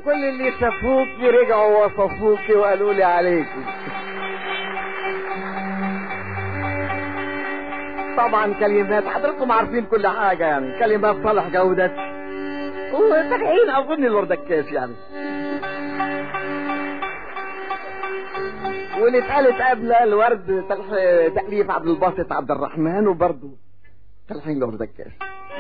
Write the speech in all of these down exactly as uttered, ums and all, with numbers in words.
كل اللي شافوكي رجعوا وصفوكي وقالوا لي عليكي. طبعا كلمات حضراتكم عارفين كل حاجة، يعني كلمات صالح جودة وتلحين اظن الوردكاش يعني، واللي اتقالت قبل الورد تأليف عبد الباسط عبد الرحمن وبرضه تلحين الوردكاش.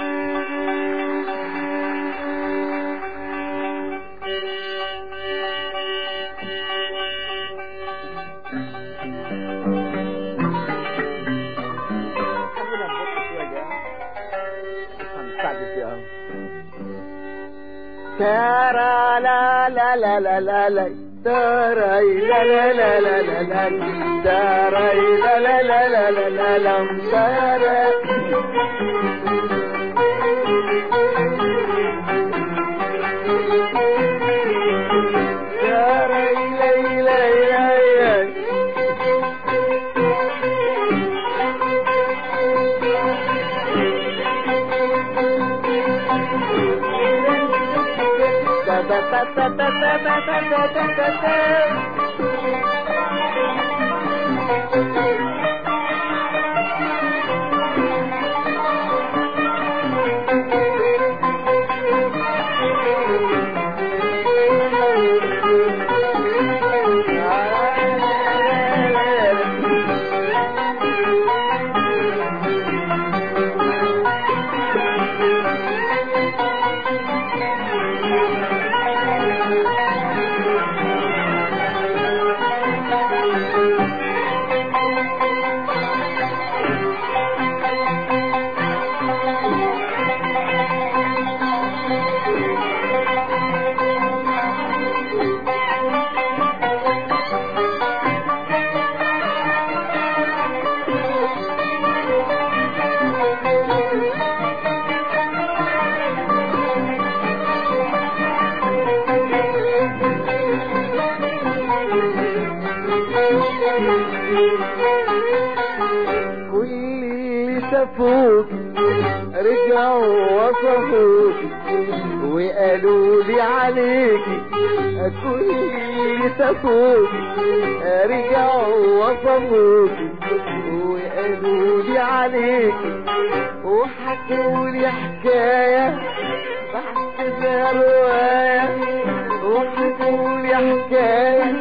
ترى لا لا لا لا لا لا ترى لا لا لا لا لا لا ترى لا لا لا لا لا لا لا ترى كل شافوك رجعوا وصفوك وقالوا لي عليكي، كل شافوك رجعوا وصفوك وقالوا لي عليكي، وحكوا لي حكاية بحسبها رواية، وحكوا لي حكاية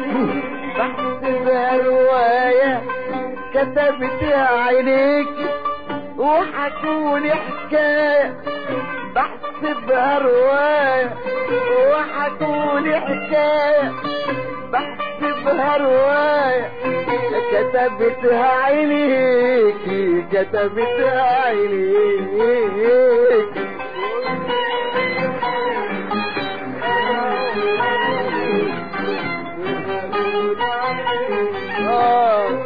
بحسبها رواية كتبتها عينيكي، وحكولي حكاية بحسبها رواية، وحكولي حكاية بحسبها رواية كتبتها عينيكي، كتبتها عينيكي. آه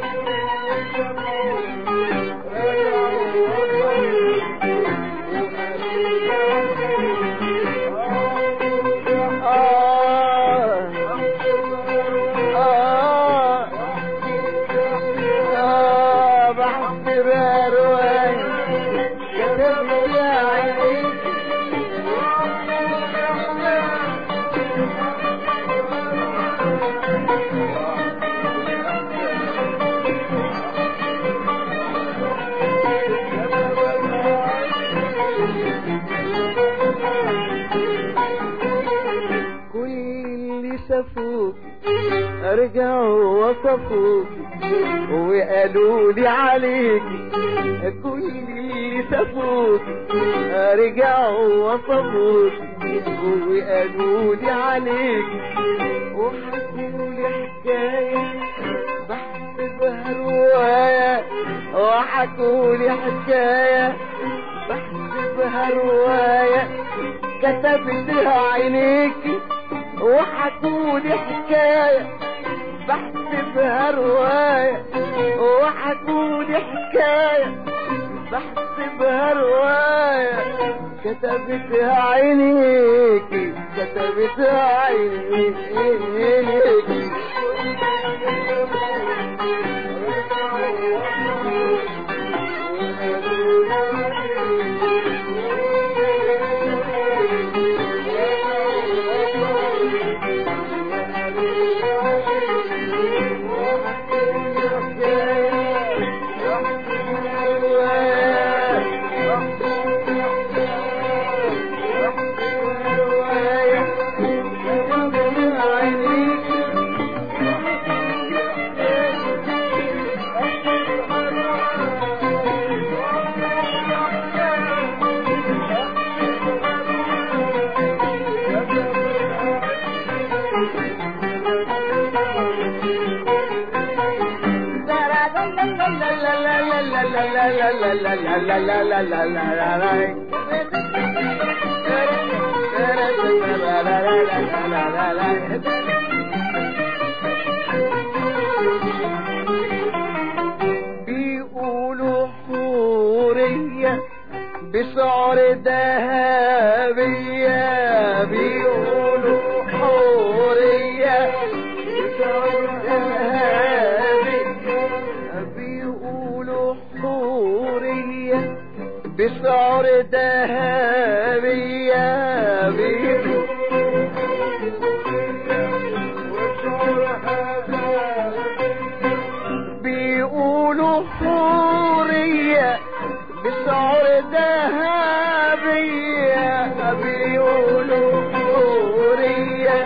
شافوك رجعوا وصفوك وقالوا لي عليكي، كل اللي شافوك رجعوا وصفوك وقالوا لي عليكي، وحكوا لي حكاية بحسبها رواية، وحكوا لي حكاية بحسبها رواية كتبتها عينيكي، وحكولي حكاية بحسبها رواية، وحكولي حكاية بحسبها رواية كتبتها عينيكي، كتبتها عينيكي. بيقولوا حورية بسعر ذهبية، بيقولوا حورية بسعر ذهبية، بيقولوا حورية بسعر ذهبية، بيقولوا حورية بسعر ذهبية، بيقولوا حورية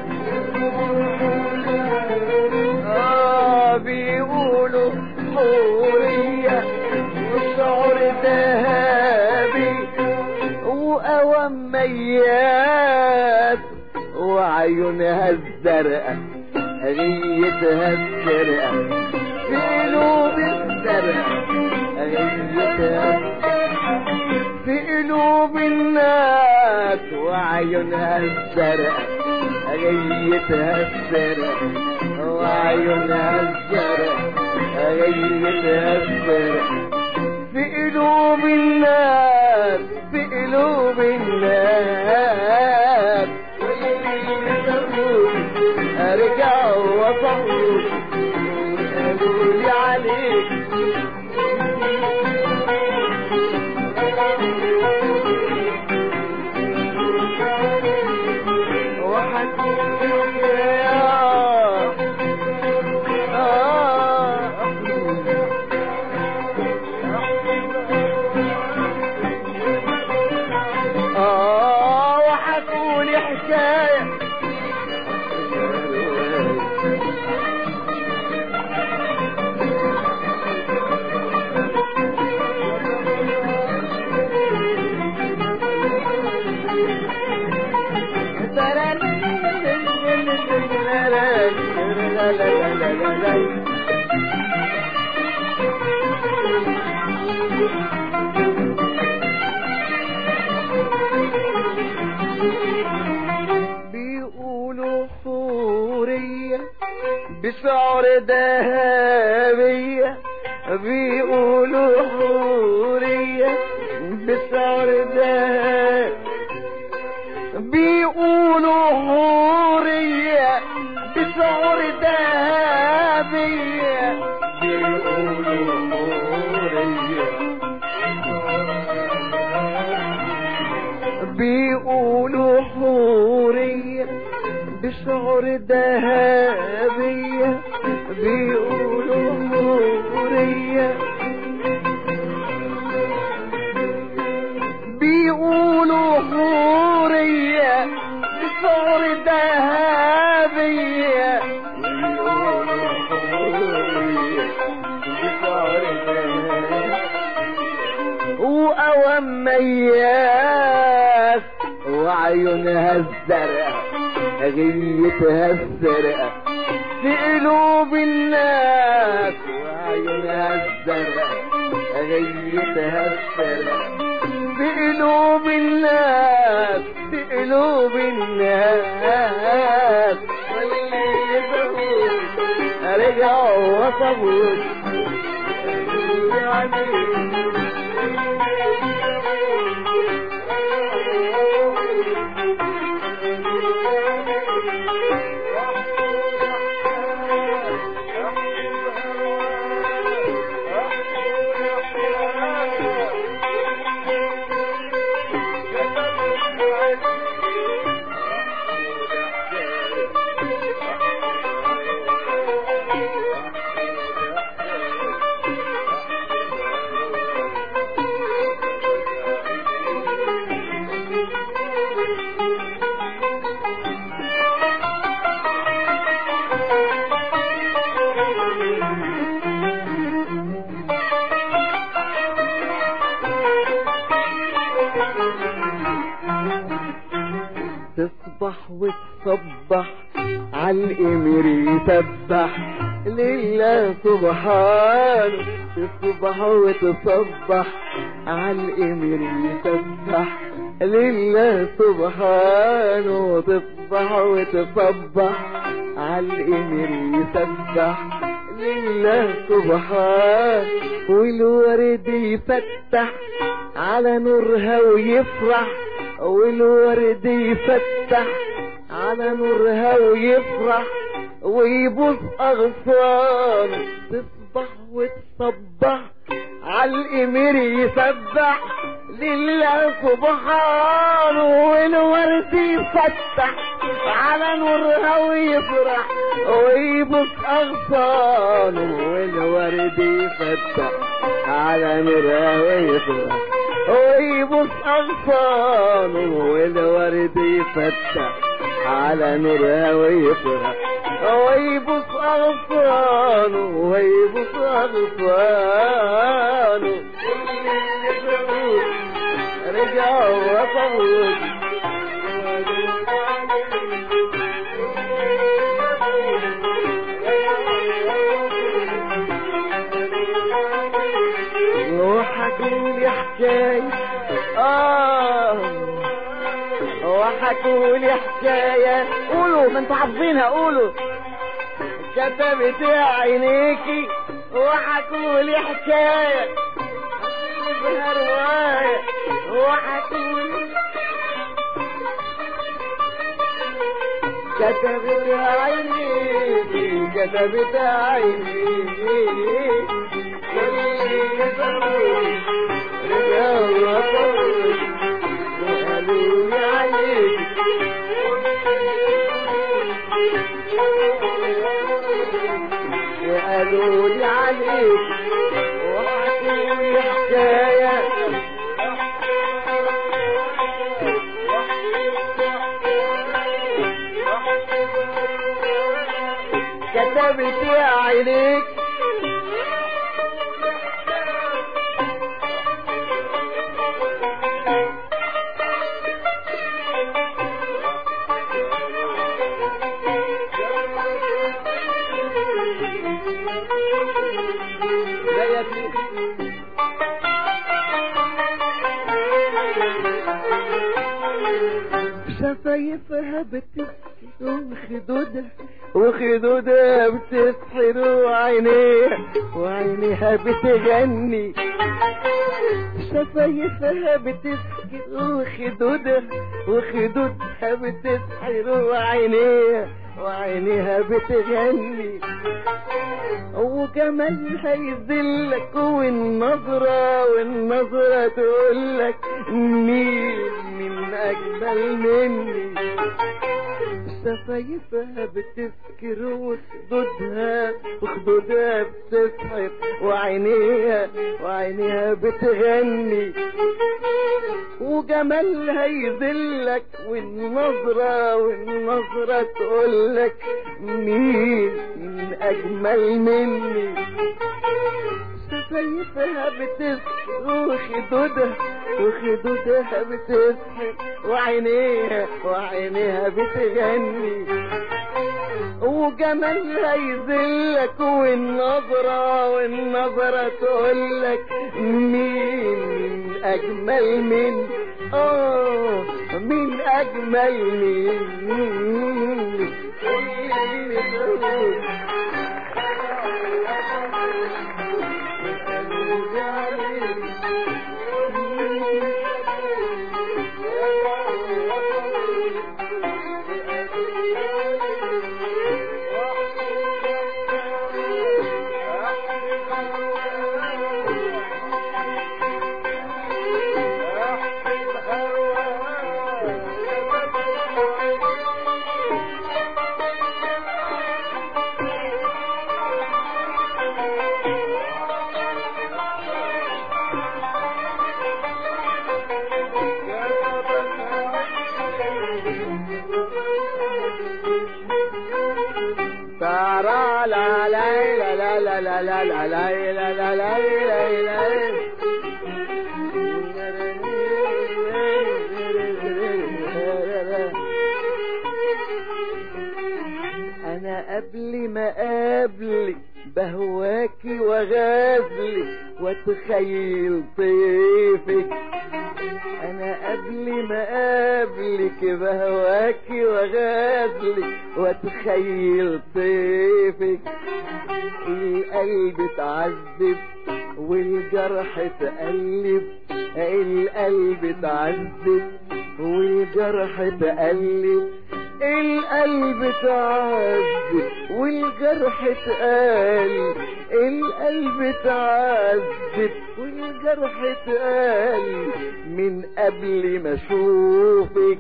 آه بيقولوا حورية بسعر ذهبي، وأوميات وعيونها الزرقاء غيتها الزرقاء في قلوب الزرقاء غيتها في قلوب الناس، وعيونها الزرقاء غيتها الزرقاء وعيونها الزرقاء غيتها الزرقاء في قلوب الناس، في قلوب الناس. ارجعوا وصفوا قالوا لي عليك بيقولوا حورية بسعر ذهبية، بيقولوا حورية بسعر ذهب، بيقولوا حورية بسعر ذهبية، بيقولوا حورية بيقولوا حورية بسعر ذهبية، بيقولوا حورية بيقولوا حورية بسعر ذهبية، بيقولوا حورية بسعر ذهبية، وأوميات وعيونها الزرقاء غيتها الزرقاء في قلوب الناس، وعيونها الزرقاء غيتها الزرقاء في قلوب الناس، في قلوب الناس. واللي يسوون رجعوا وصبوا تصبح وتصبح عالقمر يسبح لله سبحانه تصبح وتصبح عالقمر يسبح لله سبحانه تصبح وتصبح عالقمر يسبح لله سبحانه والورد يفتح على نورها ويفرح والورد يفتح على نورها ويفرح ويبوس اغصان تصبح وتصبح عالقمر يسبح لله سبحانه والورد يفتح على نورها ويفرح ويبوس اغصانه والورد يفتح على نورها ويفرح ويبوس اغصانه والورد يفتح على نورها ويفرح ويبوس اغصانه ويبوس اغصانه رجع وصوت وحكولي حكاية اه وحكولي حكاية قولوا ما انتوا حافظينها قولوا كتبت عينيكي وحكولي حكاية فيها رواية وحكولي كتبت عينيكي كتبت عينيكي وقالوا لي عليك وحكوا لي حكاية كتبت عينيك شفايفها بتسحر وخدودها وخدودها بتسحر وعينيها وعينيها بتغني شفايفها بتسحر وخدودها وخدودها بتسحر وعينيها وعينيها بتغني وجمالها يذلك والنظرة والنظرة تقولك مين من أجمل مني شفايفها بتسكر وخدودها وخدودها بتسحر وعينيها وعينيها بتغني وجمالها يذلك والنظرة والنظرة تقولك مين من أجمل مني شفايفها بتسحر وخدودها وخدودها بتسحر وعينيها وعينيها بتغني وجمالها يذلك والنظرة والنظرة تقولك مين من أجمل من آه من أجمل من لا لا لا لا لا لا لا لا لا لا لا لا لا انا انا قبل ما قبلك بهواكي وغازلك واتخيل طيفك. انا قبل ما قبلك بهواكي وغازلك واتخيل طيفك. القلب اتعذب والجرح تقلب، القلب اتعذب والجرح تقلب، القلب تعذب والجرح تقل، القلب تعذب والجرح تقل من قبل ما اشوفك.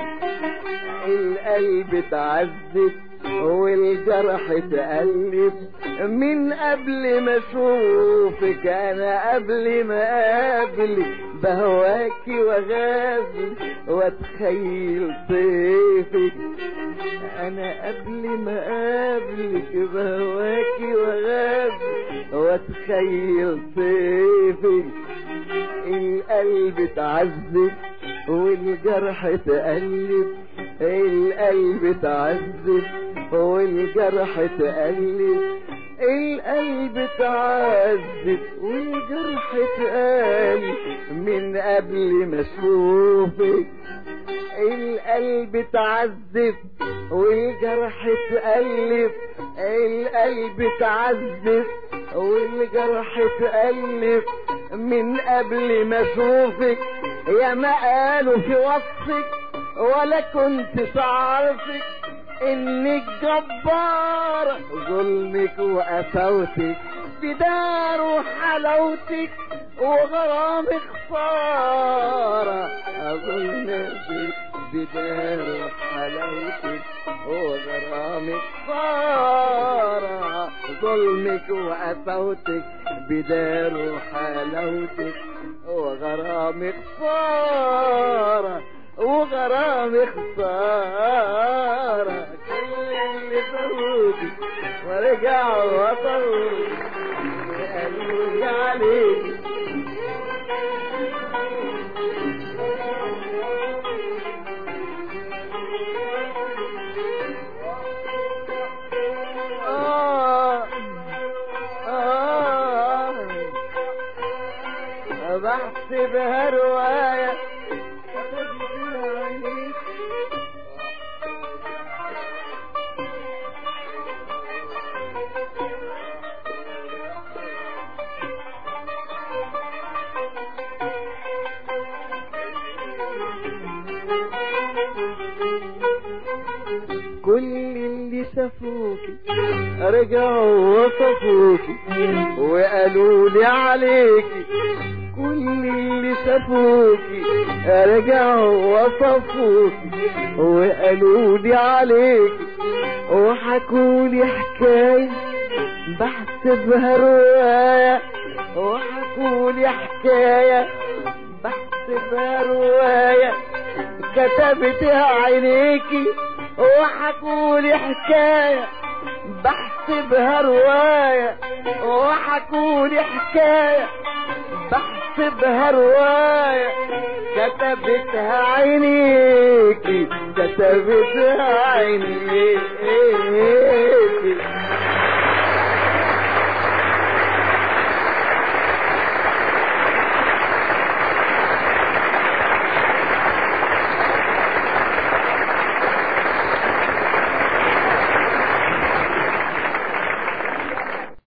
القلب تعذب والجرح تقلب من قبل ما اشوفك. انا قبل ما اقابلك بهواكي وغازل واتخيل طيفك. انا قبل ما اقابلك بهواكي وغازل واتخيل طيفك. القلب تعذب والجرح تقلب، القلب تعذب والجرح تقلب، القلب تعذب والجرح تقلب من قبل ما اشوفك. القلب تعذب والجرح تقلب، القلب تعذب والجرح تقلب من قبل ما اشوفك. يا ما قالوا في وصفك ولا كنت تعرفك انك جبارة، ظلمك وقساوتك بدار حلاوتك وغرامك خسارة. ظلمك بدار حلاوتك وغرامك خسارة، ظلمك وقساوتك بدار حلاوتك وغرامك خسارة وغرامي خسارة. كل اللي فوتي ورجعوا وطلوا قالوا عليك. آه آه بحسبها رواية كل اللي شافوكي رجعوا وصفوكي وقالوا لي عليكي. كل اللي شافوكي رجعوا وصفوكي وقالوا لي عليكي وحكوا لي حكاية بحسبها رواية، وحكوا لي حكاية بحسبها رواية كتبتها عينيكي. وحكوا لي حكاية بحسبها رواية، وحكوا لي حكاية بحسبها رواية كتبتها عينيكي، كتبتها عينيكي.